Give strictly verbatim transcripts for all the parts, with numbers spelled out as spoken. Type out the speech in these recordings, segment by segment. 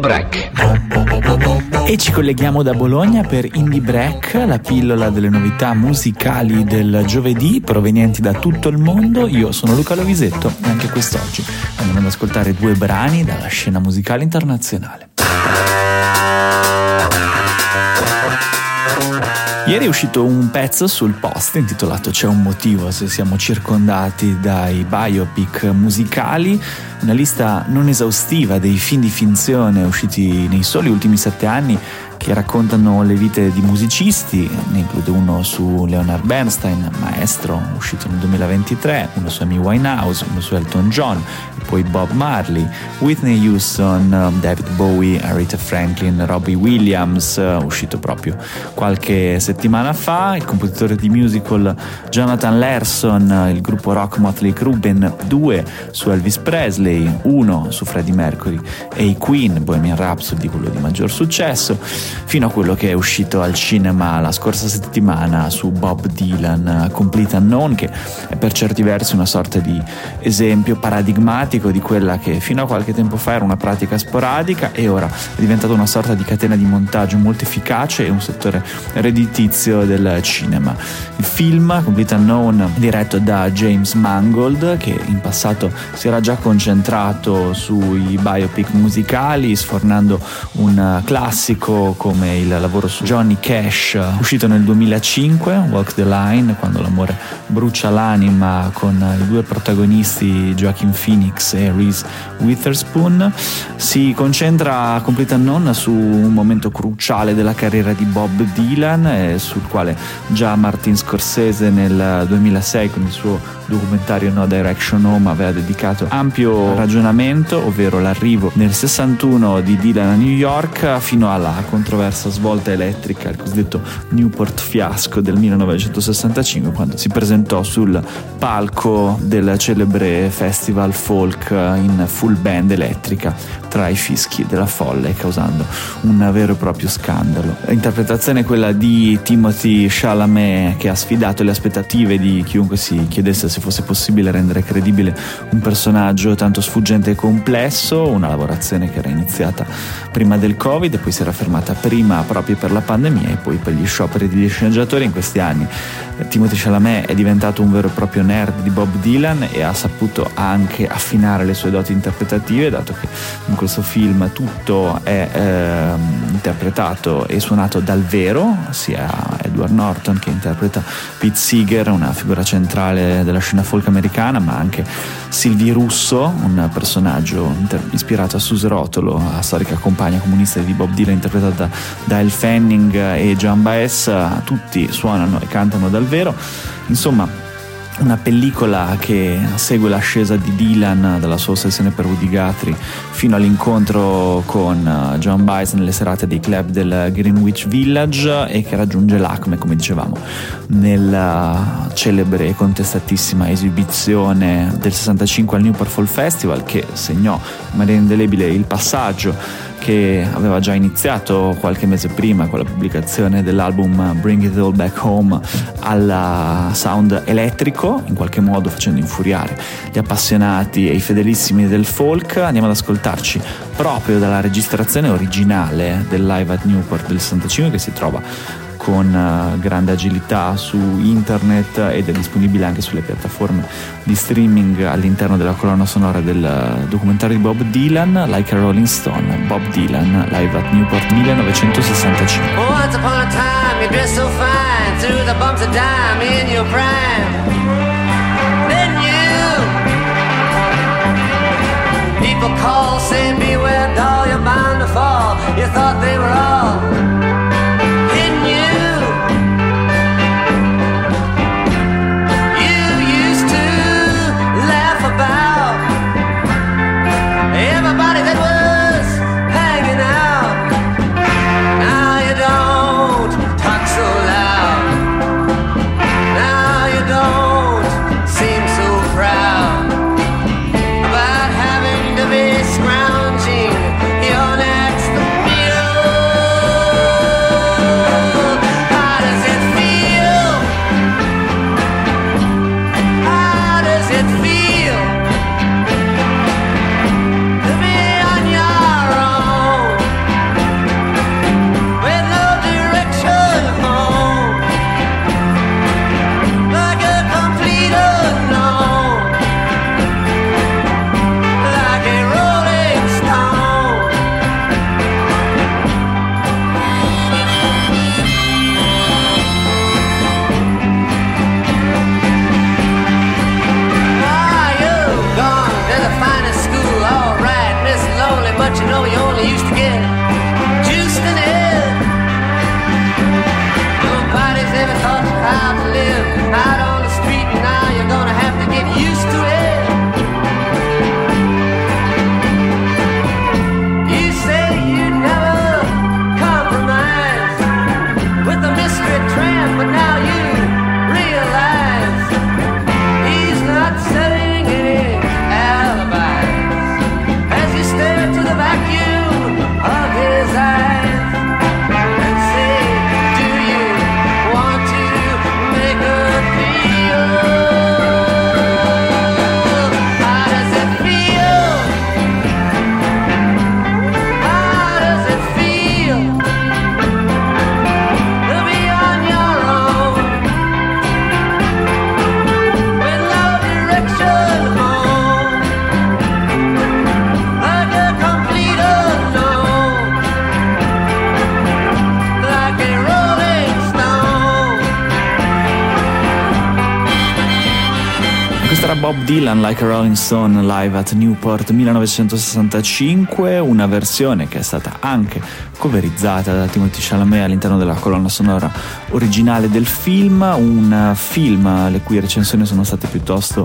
Break. E ci colleghiamo da Bologna per Indie Break, la pillola delle novità musicali del giovedì provenienti da tutto il mondo. Io sono Luca Lovisetto e anche quest'oggi andiamo ad ascoltare due brani dalla scena musicale internazionale. Ieri è uscito un pezzo sul Post intitolato "C'è un motivo se siamo circondati dai biopic musicali", una lista non esaustiva dei film di finzione usciti nei soli ultimi sette anni che raccontano le vite di musicisti. Ne include uno su Leonard Bernstein, maestro, uscito nel duemilaventitré, uno su Amy Winehouse, uno su Elton John, e poi Bob Marley, Whitney Houston, David Bowie, Aretha Franklin, Robbie Williams, uscito proprio qualche settimana fa, il compositore di musical Jonathan Larson, il gruppo rock Motley Crue, ben due su Elvis Presley, uno su Freddie Mercury e i Queen, Bohemian Rhapsody, quello di maggior successo, fino a quello che è uscito al cinema la scorsa settimana su Bob Dylan, Complete Unknown, che è per certi versi una sorta di esempio paradigmatico di quella che fino a qualche tempo fa era una pratica sporadica e ora è diventata una sorta di catena di montaggio molto efficace e un settore redditizio del cinema. Il film Complete Unknown, diretto da James Mangold, che in passato si era già concentrato sui biopic musicali, sfornando un classico come il lavoro su Johnny Cash, uscito nel duemilacinque, Walk the Line, quando l'amore brucia l'anima, con i due protagonisti Joaquin Phoenix e Reese Witherspoon. Si concentra a Complete Unknown su un momento cruciale della carriera di Bob Dylan, e sul quale già Martin Scorsese nel duemilasei con il suo documentario No Direction Home aveva dedicato ampio ragionamento, ovvero l'arrivo nel sessantuno di Dylan a New York fino alla controversa svolta elettrica, il cosiddetto Newport fiasco del millenovecentosessantacinque, quando si presentò sul palco del celebre festival folk in full band elettrica tra i fischi della folle, causando un vero e proprio scandalo. L'interpretazione è quella di Timothée Chalamet, che ha sfidato le aspettative di chiunque si chiedesse se fosse possibile rendere credibile un personaggio tanto sfuggente e complesso, una lavorazione che era iniziata prima del Covid e poi si era fermata prima proprio per la pandemia e poi per gli scioperi degli sceneggiatori. In questi anni Timothée Chalamet è diventato un vero e proprio nerd di Bob Dylan e ha saputo anche affinare le sue doti interpretative, dato che in questo film tutto è eh, interpretato e suonato dal vero, sia Edward Norton, che interpreta Pete Seeger, una figura centrale della scena folk americana, ma anche Sylvie Russo, un personaggio inter- ispirato a Suze Rotolo, la storica compagna comunista di Bob Dylan, interpretata da Elle Fanning e Joan Baez. Tutti suonano e cantano dal vero. Insomma, una pellicola che segue l'ascesa di Dylan dalla sua ossessione per Woody Guthrie fino all'incontro con Joan Baez nelle serate dei club del Greenwich Village e che raggiunge l'acme, come dicevamo, nella celebre e contestatissima esibizione del sessantacinque al Newport Folk Festival, che segnò in maniera indelebile il passaggio che aveva già iniziato qualche mese prima con la pubblicazione dell'album Bring It All Back Home al sound elettrico, in qualche modo facendo infuriare gli appassionati e i fedelissimi del folk. Andiamo ad ascoltarci proprio dalla registrazione originale del Live at Newport del sessantacinque, che si trova con uh, grande agilità su internet ed è disponibile anche sulle piattaforme di streaming all'interno della colonna sonora del uh, documentario di Bob Dylan, Like a Rolling Stone, Bob Dylan, Live at Newport millenovecentosessantacinque. Once upon a time you dressed so fine, through the bumps of dime in your prime. Then you people call saying beware doll, you're bound to fall. You thought they were all everybody that was hanging out. Now you don't talk so loud. Now you don't seem so proud about having to be scrounging your next meal. Era Bob Dylan, Like a Rolling Stone, live at Newport millenovecentosessantacinque, una versione che è stata anche coverizzata da Timothée Chalamet all'interno della colonna sonora originale del film, un film le cui recensioni sono state piuttosto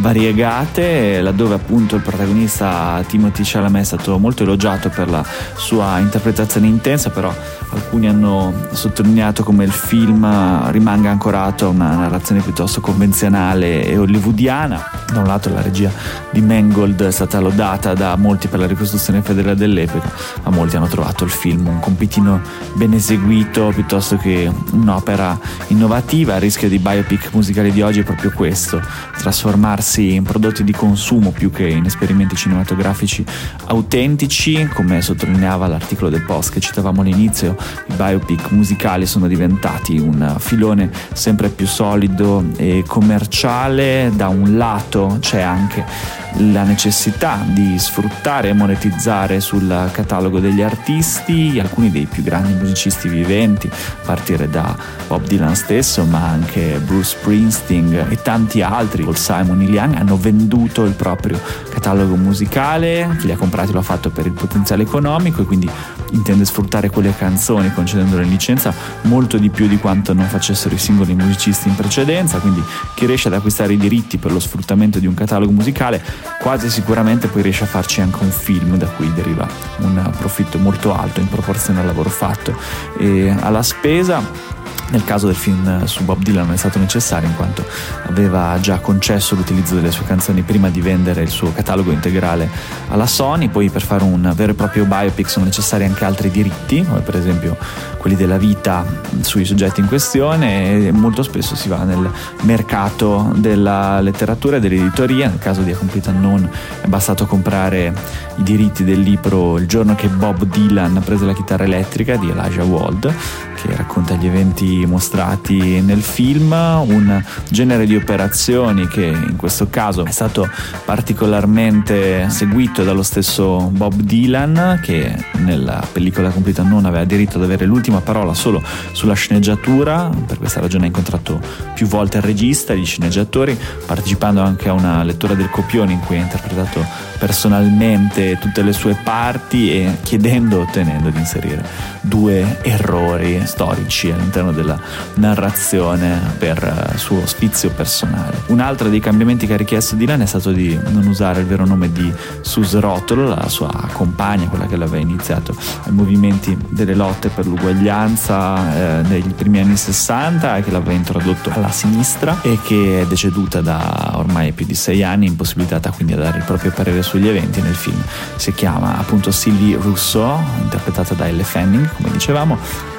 variegate, laddove appunto il protagonista Timothée Chalamet è stato molto elogiato per la sua interpretazione intensa, però alcuni hanno sottolineato come il film rimanga ancorato a una narrazione piuttosto convenzionale e hollywoodiana. Da un lato la regia di Mangold è stata lodata da molti per la ricostruzione fedele dell'epoca, ma molti hanno trovato il film un compitino ben eseguito piuttosto che un'opera innovativa. Il rischio dei biopic musicali di oggi è proprio questo: trasformarsi in prodotti di consumo più che in esperimenti cinematografici autentici. Come sottolineava l'articolo del Post che citavamo all'inizio, i biopic musicali sono diventati un filone sempre più solido e commerciale. Da un lato c'è anche la necessità di sfruttare e monetizzare sul catalogo degli artisti alcuni dei più grandi musicisti viventi, a partire da Bob Dylan stesso, ma anche Bruce Springsteen e tanti altri. Paul Simon, Neil Young hanno venduto il proprio catalogo musicale, chi li ha comprati lo ha fatto per il potenziale economico e quindi intende sfruttare quelle canzoni concedendole in licenza molto di più di quanto non facessero i singoli musicisti in precedenza. Quindi chi riesce ad acquistare i diritti per lo sfruttamento di un catalogo musicale quasi sicuramente poi riesce a farci anche un film da cui deriva un profitto molto alto in proporzione al lavoro fatto e alla spesa. Nel caso del film su Bob Dylan non è stato necessario, in quanto aveva già concesso l'utilizzo delle sue canzoni prima di vendere il suo catalogo integrale alla Sony. Poi per fare un vero e proprio biopic sono necessari anche altri diritti, come per esempio quelli della vita sui soggetti in questione, e molto spesso si va nel mercato della letteratura e dell'editoria. Nel caso di A Complete Unknown è bastato comprare i diritti del libro Il giorno che Bob Dylan prese la chitarra elettrica di Elijah Wold, che racconta gli eventi mostrati nel film, un genere di operazioni che in questo caso è stato particolarmente seguito dallo stesso Bob Dylan, che nella pellicola Complete Unknown aveva diritto ad avere l'ultima parola solo sulla sceneggiatura. Per questa ragione ha incontrato più volte il regista e gli sceneggiatori, partecipando anche a una lettura del copione in cui ha interpretato personalmente tutte le sue parti e chiedendo, ottenendo di inserire due errori storici all'interno della narrazione per suo sfizio personale. Un altro dei cambiamenti che ha richiesto Dylan è stato di non usare il vero nome di Suze Rotolo, la sua compagna, quella che l'aveva iniziato ai movimenti delle lotte per l'uguaglianza eh, negli primi anni sessanta e che l'aveva introdotto alla sinistra e che è deceduta da ormai più di sei anni, impossibilitata quindi a dare il proprio parere sugli eventi. Nel film si chiama appunto Sylvie Rousseau, interpretata da Elle Fanning, come dicevamo.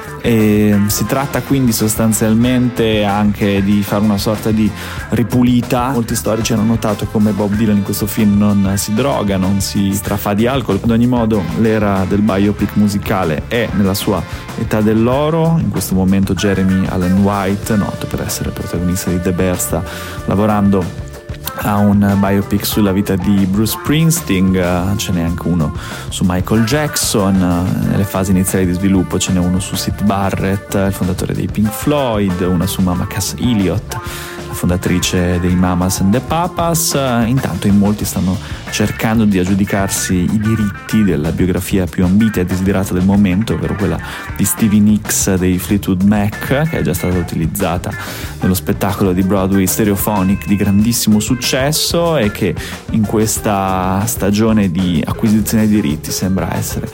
E si tratta quindi sostanzialmente anche di fare una sorta di ripulita. Molti storici hanno notato come Bob Dylan in questo film non si droga, non si strafà di alcol. Ad ogni modo l'era del biopic musicale è nella sua età dell'oro. In questo momento Jeremy Allen White, noto per essere il protagonista di The Bear, sta lavorando a un biopic sulla vita di Bruce Springsteen, ce n'è anche uno su Michael Jackson, nelle fasi iniziali di sviluppo ce n'è uno su Syd Barrett, il fondatore dei Pink Floyd, una su Mama Cass Elliot, la fondatrice dei Mamas and the Papas. Intanto in molti stanno cercando di aggiudicarsi i diritti della biografia più ambita e desiderata del momento, ovvero quella di Stevie Nicks dei Fleetwood Mac, che è già stata utilizzata nello spettacolo di Broadway Stereophonic di grandissimo successo e che in questa stagione di acquisizione dei diritti sembra essere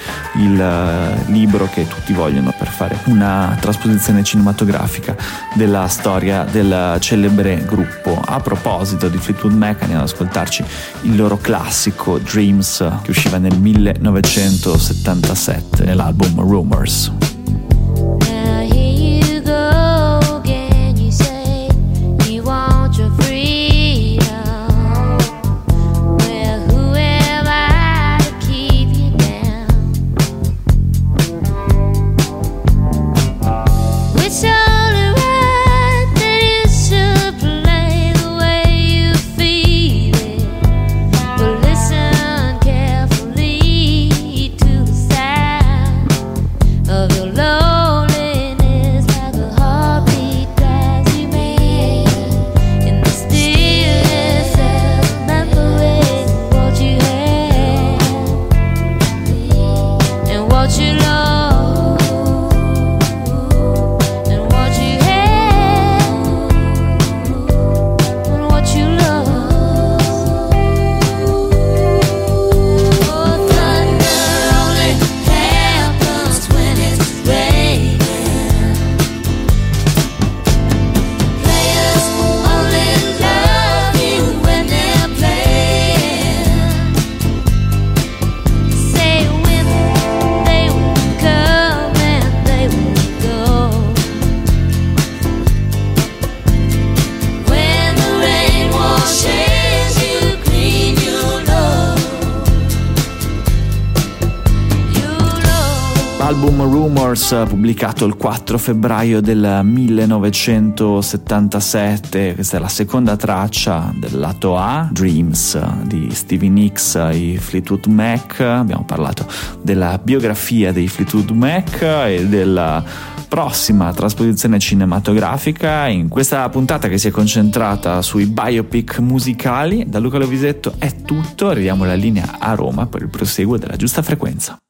il libro che tutti vogliono per fare una trasposizione cinematografica della storia del celebre gruppo. A proposito di Fleetwood Mac, andiamo ad ascoltarci il loro classico Dreams, che usciva nel millenovecentosettantasette nell'album Rumors. Say Rumors, pubblicato il quattro febbraio del millenovecentosettantasette. Questa è la seconda traccia del lato A, Dreams di Stevie Nicks, i Fleetwood Mac. Abbiamo parlato della biografia dei Fleetwood Mac e della prossima trasposizione cinematografica in questa puntata che si è concentrata sui biopic musicali. Da Luca Lovisetto è tutto, arriviamo alla linea a Roma per il proseguo della Giusta Frequenza.